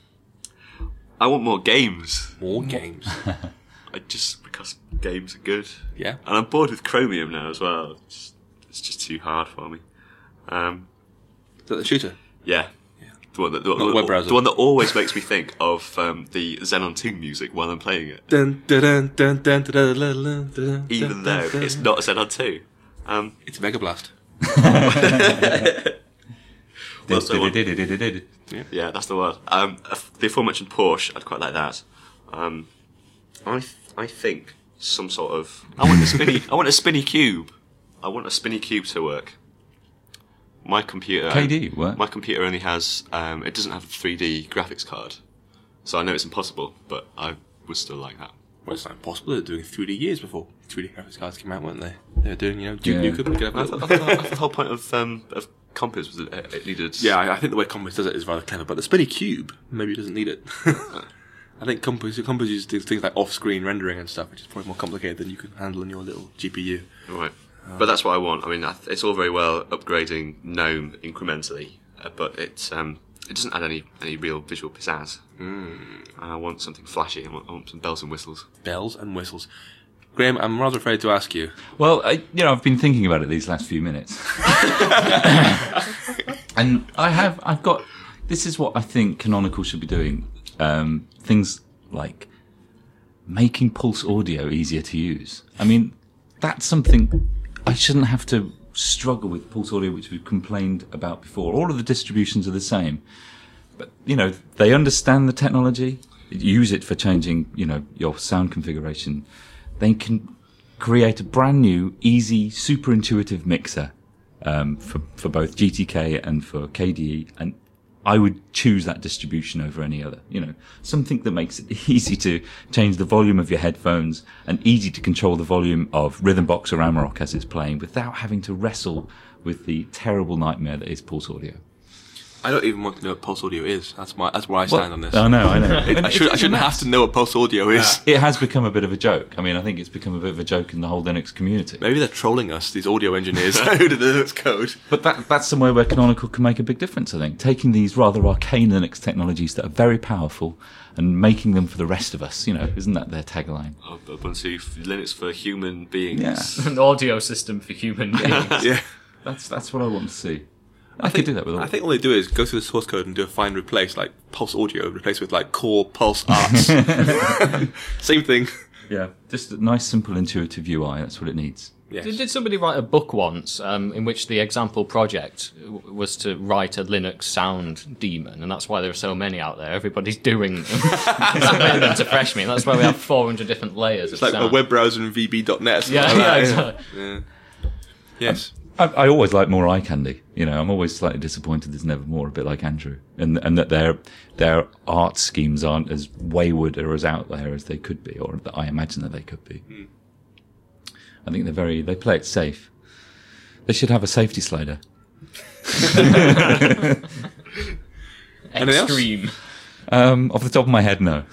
I want more games. More games. I just because games are good. Yeah. And I'm bored with Chromium now as well. It's, it's just too hard for me. Um, Is that the shooter? yeah. The one, that, the, Not the- web browser. the one that always makes me think of um, the Xenon two music while I'm playing it. Dun, dun, dun, dun, dun, dun, dun, dun, dun, dun, Even dun, though dun, it's dun. not Xenon two. Um, It's Mega Blast. Well, so what- Did-did-did-did-did. yeah, that's the word. Um, the aforementioned Porsche, I'd quite like that. Um, I th- I think some sort of. I want a spinny. I want a spinny cube. I want a spinny cube to work. My computer. K D, what? My computer only has. Um, it doesn't have a three D graphics card, so I know it's impossible. But I would still like that. Well, it's not impossible. They're doing three D years before three D graphics cards came out, weren't they? They were doing, you know, Duke Yeah. Nukem. You could have a I little- thought, I thought, I thought the whole point of um, of Compass was that it it needed. Yeah, I, I think the way Compass does it is rather clever, but the spinny cube maybe doesn't need it. I think Compass, Compass uses things like off-screen rendering and stuff, which is probably more complicated than you can handle on your little G P U. Right. But that's what I want. I mean, I th- it's all very well upgrading GNOME incrementally, uh, but it's um, it doesn't add any, any real visual pizzazz. Mm. And I want something flashy. I want, I want some bells and whistles. Bells and whistles. Graham, I'm rather afraid to ask you. Well, I, you know, I've been thinking about it these last few minutes, and I have. I've got. This is what I think Canonical should be doing. Um, things like making Pulse Audio easier to use. I mean, that's something I shouldn't have to struggle with Pulse Audio, which we've complained about before. All of the distributions are the same, but you know they understand the technology, use it for changing, you know, your sound configuration. They can create a brand new, easy, super intuitive mixer um, for for both G T K and for K D E, and I would choose that distribution over any other. You know, something that makes it easy to change the volume of your headphones and easy to control the volume of Rhythmbox or Amarok as it's playing without having to wrestle with the terrible nightmare that is Pulse Audio. I don't even want to know what Pulse Audio is. That's my that's where I stand on this. I know, I know. I, should, I shouldn't have to know what Pulse Audio is. It has become a bit of a joke. I mean, I think it's become a bit of a joke in the whole Linux community. Maybe they're trolling us, these audio engineers who did the Linux code. But that, that's somewhere where Canonical can make a big difference, I think. Taking these rather arcane Linux technologies that are very powerful and making them for the rest of us. You know, isn't that their tagline? Oh, Ubuntu Linux for human beings. Yeah. An audio system for human beings. Yeah. That's that's what I want to see. I, I could do that with all. I think all they do is go through the source code and do a find replace, like Pulse Audio, replace with like Core Pulse Arts. Same thing. Yeah, just a nice, simple, intuitive U I. That's what it needs. Yes. Did, did somebody write a book once um, in which the example project w- was to write a Linux sound daemon, and that's why there are so many out there. Everybody's doing them. Submitting them to Freshme. That's why we have four hundred different layers It's of like sound. a web browser in V B dot net. Yeah, like yeah, that. exactly. Yeah. Yes. I, I always like more eye candy. You know, I'm always slightly disappointed there's never more. A bit like Andrew, and and that their their art schemes aren't as wayward or as out there as they could be, or that I imagine that they could be. Mm. I think they're very. They play it safe. They should have a safety slider. Anything else? Extreme. Um, off the top of my head, no.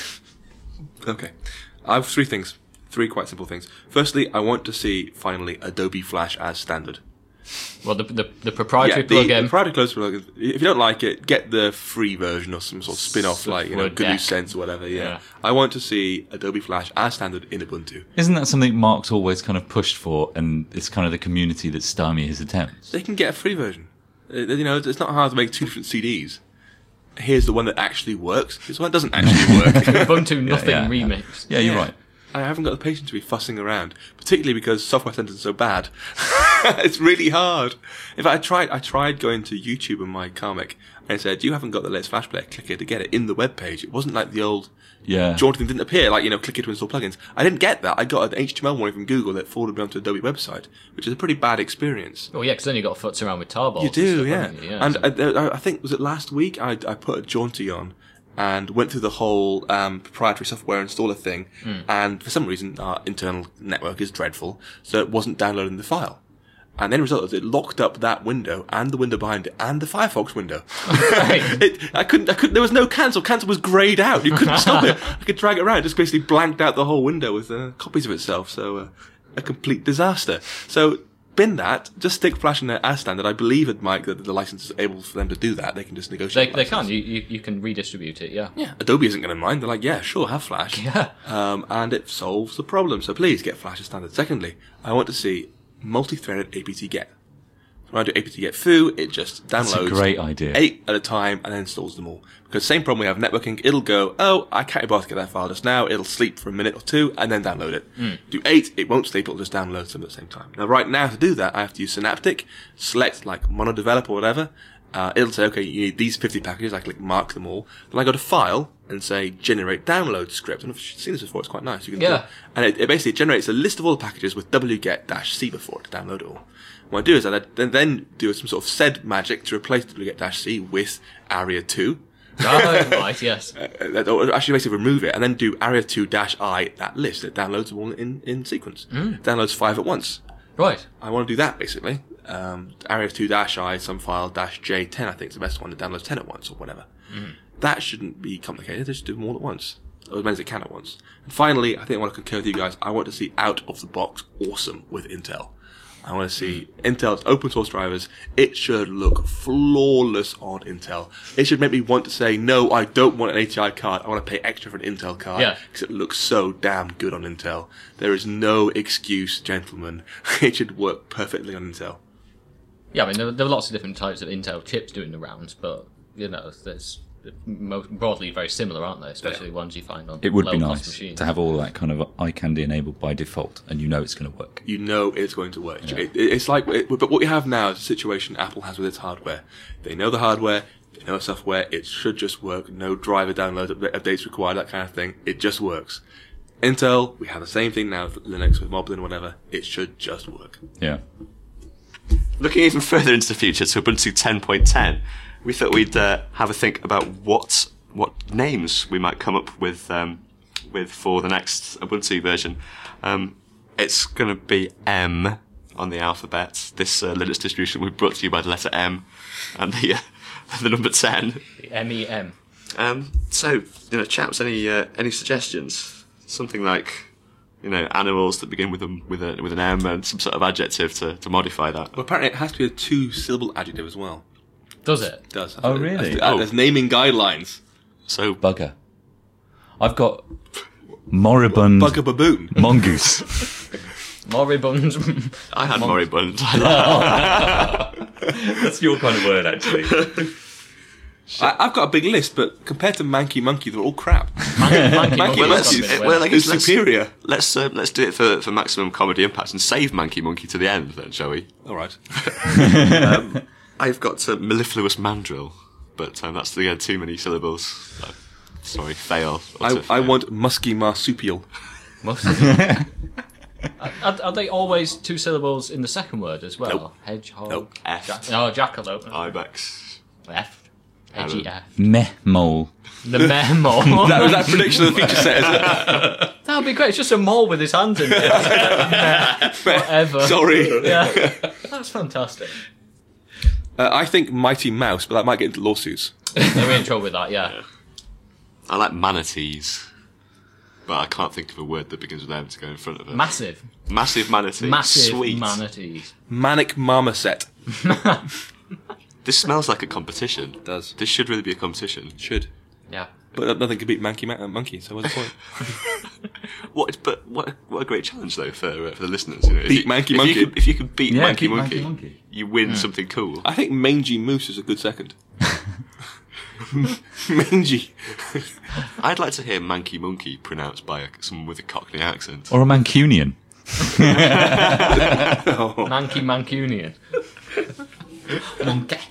Okay. I have three things. Three quite simple things. Firstly, I want to see, finally, Adobe Flash as standard. Well, the the, the proprietary yeah, the, plugin. the proprietary close plugin. If you don't like it, get the free version or some sort of spin-off, like, you know, Word Deck. GNU Sense or whatever, yeah. Yeah. I want to see Adobe Flash as standard in Ubuntu. Isn't that something Mark's always kind of pushed for, and it's kind of the community that stymie his attempts? They can get a free version. Uh, You know, it's not hard to make two different C Ds. Here's the one that actually works. Here's the one that doesn't actually work. Ubuntu Nothing yeah, yeah. remix. Yeah, you're Yeah. right. I haven't got the patience to be fussing around, particularly because Software Center is so bad. It's really hard. In fact, I tried. I tried going to YouTube and my comic, and it said, "You haven't got the latest Flash player. Click here to get it." In the web page, it wasn't like the old Yeah. jaunty thing didn't appear. Like, you know, click here to install plugins. I didn't get that. I got an H T M L warning from Google that forwarded me onto Adobe website, which is a pretty bad experience. Oh yeah, because then you got to futz around with tarballs. You do, and yeah. stuff, haven't you? yeah. And so- I, I think was it last week I, I put a jaunty on and went through the whole um, proprietary software installer thing, Hmm. and for some reason our internal network is dreadful, so it wasn't downloading the file. And the end result is it locked up that window and the window behind it and the Firefox window. Right. it, I couldn't. I couldn't. There was no cancel. Cancel was greyed out. You couldn't stop it. I could drag it around. It just basically blanked out the whole window with uh, copies of itself. So uh, a complete disaster. So bin that. Just stick Flash in there as standard. I believe at Mike that the license is able for them to do that. They can just They, negotiate. they the can. license. You, you you can redistribute it. Yeah. Yeah, Adobe isn't going to mind. They're like, yeah, sure, have Flash. Yeah. Um, and it solves the problem. So please get Flash as standard. Secondly, I want to see multi-threaded apt-get. When I do apt-get foo, it just That's downloads a great idea. eight at a time and then installs them all. Because same problem we have networking, it'll go, oh, I can't be bothered to get that file just now, it'll sleep for a minute or two and then download it. Mm. Do eight, it won't sleep, it'll just download them at the same time. Now right now to do that, I have to use Synaptic, select like MonoDevelop or whatever, uh, it'll say, okay, you need these fifty packages, I click mark them all, then I go to file and say generate download script. And I've seen this before, it's quite nice. You can Yeah. do, and it, it basically generates a list of all the packages with wget-c before it to download it all. What I do is I then, then do some sort of sed magic to replace wget-c with aria two. Oh, right. Yes. Uh, or actually basically remove it and then do aria two dash I, that list. It downloads them all in, in sequence. Mm. It downloads five at once. Right. I want to do that basically. Um, aria two dash I, some file dash J ten, I think is the best one that downloads ten at once or whatever. Mm. That shouldn't be complicated. Just do them all at once. Or as many as it can at once. And finally, I think I want to concur with you guys. I want to see out of the box awesome with Intel. I want to see Intel's open source drivers. It should look flawless on Intel. It should make me want to say, no, I don't want an A T I card. I want to pay extra for an Intel card. Yeah. Because it looks so damn good on Intel. There is no excuse, gentlemen. It should work perfectly on Intel. Yeah. I mean, there, there are lots of different types of Intel chips doing the rounds, but you know, there's mo- broadly very similar, aren't they? Especially ones you find on It would be low-cost nice machines. to have all that kind of eye candy enabled by default, and you know it's going to work. You know it's going to work. It, it's like, it, but what we have now is a situation Apple has with its hardware. They know the hardware, they know the software. It should just work. No driver download updates required, that kind of thing. It just works. Intel, we have the same thing now with Linux, with Moblin, whatever. It should just work. Yeah. Looking even further into the future to Ubuntu ten point ten, we thought we'd uh, have a think about what what names we might come up with um, with for the next Ubuntu version. Um, it's going to be M on the alphabet. This uh, Linux distribution will be brought to you by the letter M and the uh, the number ten. The M E M. Um, so, you know, chaps, any uh, any suggestions? Something like, you know, animals that begin with a, with a with an M and some sort of adjective to, to modify that. Well, apparently it has to be a two-syllable adjective as well. Does it? It does. Oh, really? There's, uh, there's naming guidelines. So, Bugger. I've got moribund Bugger baboon. mongoose. Moribund. I had moribund. That's your kind of word, actually. I, I've got a big list, but compared to Manky Monkey, they're all crap. Manky, Manky, Manky well, Monkey's let's, got a Monkey's bit well, I weird. guess It's let's, superior. let's uh, let's do it for, for maximum comedy impact and save Manky Monkey to the end, then, shall we? All right. um, I've got uh, mellifluous mandrill, but um, that's again too many syllables. Uh, sorry, fail. I, Utter I fail. want musky marsupial. Most of are, are they always two syllables in the second word as well? Nope. Hedgehog. Nope. F. Jack- oh, jackalope. Ibex. F. Edgy Aaron. F. Meh mole. The memo. That was that prediction of the feature set, is it? That would be great. It's just a mole with his hands in it. Whatever. Sorry. Yeah. That's fantastic. Uh, I think Mighty Mouse, but that might get into lawsuits. They're in trouble with that, yeah. I like manatees, but I can't think of a word that begins with M to go in front of it. Massive. Massive manatee. Massive Sweet. manatees. Manic Marmoset. This smells like a competition. It does. This should really be a competition. Should. Yeah. But nothing can beat Manky Ma- uh, Monkey, so what's the point? What? But what? A, what a great challenge though for uh, for the listeners. You know, if Beat you, Manky if Monkey. You could, if you could beat Yeah, Manky beat Monkey, Manky Monkey. you win something cool. I think Mangy Moose is a good second. Mangy. I'd like to hear Manky Monkey pronounced by a, someone with a Cockney accent. Or a Mancunian. Manky Mancunian. Monkey.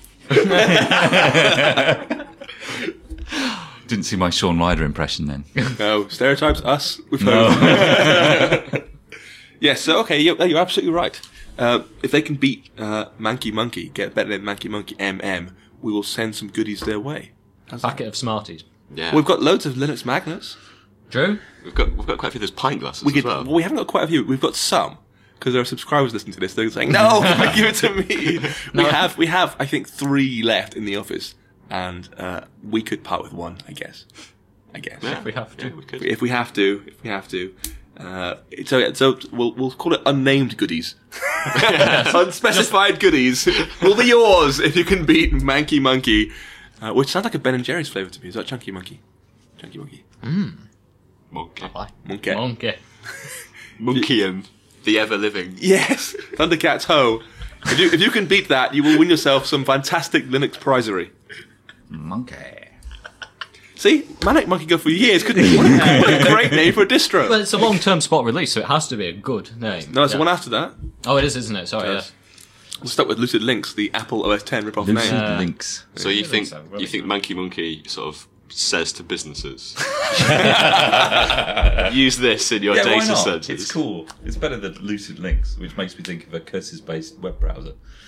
Didn't see my Sean Ryder impression then. No, stereotypes, us, we've heard No. of them. Yes, so okay, you're, you're absolutely right. Uh, if they can beat uh, Manky Monkey, get better than Manky Monkey M M, we will send some goodies their way. Packet of Smarties. Yeah, We've got loads of Linux magnets. Drew? we've got we've got quite a few of those pint glasses We as could, well. well, we haven't got quite a few. We've got some because there are subscribers listening to this. They're saying, "No, give it to me." No. We have, we have, I think, three left in the office, and uh, we could part with one. I guess. I guess. Yeah, we have to. Yeah, we could. If we have to, if we have to. Uh, so, yeah, so we'll we'll call it unnamed goodies, unspecified goodies will be yours if you can beat Manky Monkey, uh, which sounds like a Ben and Jerry's flavour to me. Is that Chunky Monkey? Chunky Monkey. Monkey. Monkey. Monkey. Monkey and the ever living. Yes, Thundercats Ho. If you if you can beat that, you will win yourself some fantastic Linux prizery. Monkey. See, Manic Monkey go for years, couldn't he? What a, what a great name for a distro. Well, it's a long-term spot release, so it has to be a good name. No, it's the Yeah. one after that. Oh, it is, isn't it? Sorry, yeah. Yes. We'll start with Lucid Links, the Apple O S X rip-off Lucid name. Uh, links. So you It think sounds really you think Manky Monkey sort of says to businesses, use this in your Yeah, why data not? centers? It's cool. It's better than Lucid Links, which makes me think of a curses-based web browser.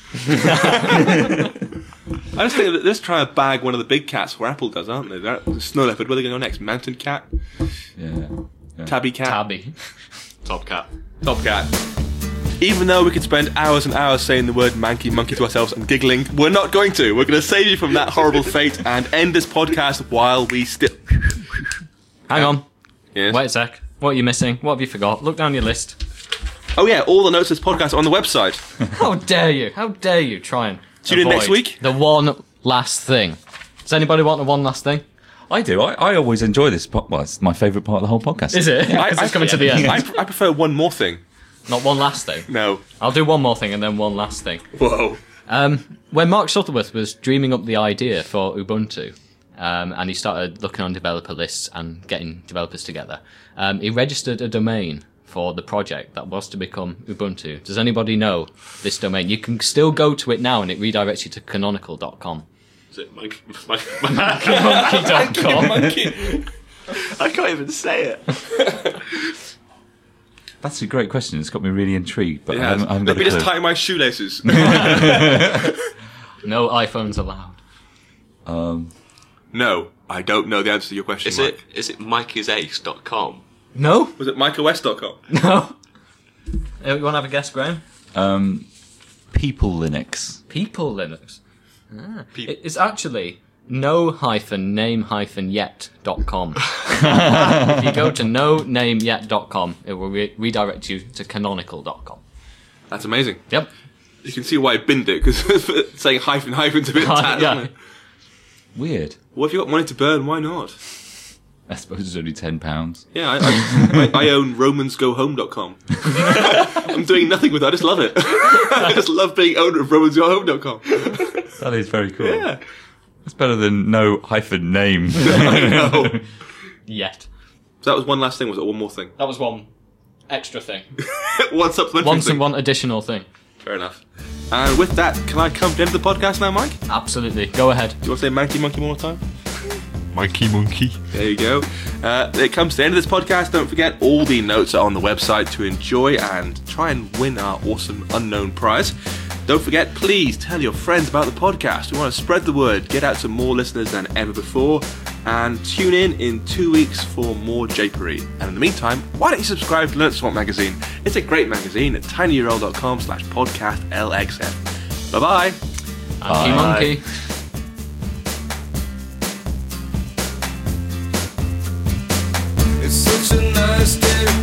I just think that they're just trying to bag one of the big cats where Apple does, aren't they? They're, Snow Leopard, where are they going to go next? Mountain Cat? Yeah. yeah. Tabby Cat? Tabby. Top cat. Top Cat. Even though we could spend hours and hours saying the word Manky Monkey to ourselves and giggling, we're not going to. We're going to save you from that horrible fate and end this podcast while we still... Hang on. Yes? Wait a sec. What are you missing? What have you forgot? Look down your list. Oh yeah, all the notes of this podcast are on the website. How dare you? How dare you try and Tune in avoid next week. The one last thing. Does anybody want the one last thing? I do. I, I always enjoy this. Po- well, it's my favourite part of the whole podcast. Is it? I- Because I- it's coming to the end. I, I prefer one more thing. Not one last thing. No. I'll do one more thing and then one last thing. Whoa. Um, when Mark Shuttleworth was dreaming up the idea for Ubuntu, um, and he started looking on developer lists and getting developers together. Um, he registered a domain for the project that was to become Ubuntu. Does anybody know this domain? You can still go to it now, and it redirects you to canonical dot com. Is it monkey? monkey monkey dot com. monkey. I can't even say it. That's a great question. It's got me really intrigued, but I Yeah. haven't, I haven't Let got me a just clue. tie my shoelaces. No iPhones allowed. Um, No, I don't know the answer to your question, Is Mike. it is it Mikey's Ace dot com? No? Was it michael west dot com? No? Uh, You want to have a guess, Graham? um, People Linux. People Linux. Ah. Pe- It- It's actually no hyphen name hyphen yet dot com. If you go to no name yet dot com, it will re- redirect you to canonical dot com. That's amazing. Yep. You can see why I binned it, because saying hyphen hyphen's a bit tad, Yeah. isn't it? Weird. Well, if you've got money to burn, why not? I suppose it's only ten pounds. Yeah, I, I, I, I own romans go home dot com. I'm doing nothing with it, I just love it. I just love being owner of romans go home dot com. That is very cool. Yeah. It's better than no hyphen name. I know. Yet. So that was one last thing, was it? One more thing? That was one extra thing. One supplementary One thing. and one additional thing. Fair enough. And with that, can I come to the end of the podcast now, Mike? Do Absolutely. Go ahead. you want to say monkey monkey one more time? Monkey monkey. There you go. Uh, it comes to the end of this podcast. Don't forget, all the notes are on the website to enjoy and try and win our awesome unknown prize. Don't forget, please tell your friends about the podcast. We want to spread the word, get out to more listeners than ever before, and tune in in two weeks for more japery. And in the meantime, why don't you subscribe to Linux Swamp Magazine? It's a great magazine at tinyurl.com slash podcast LXF. Bye-bye. Monkey monkey. It's such a nice day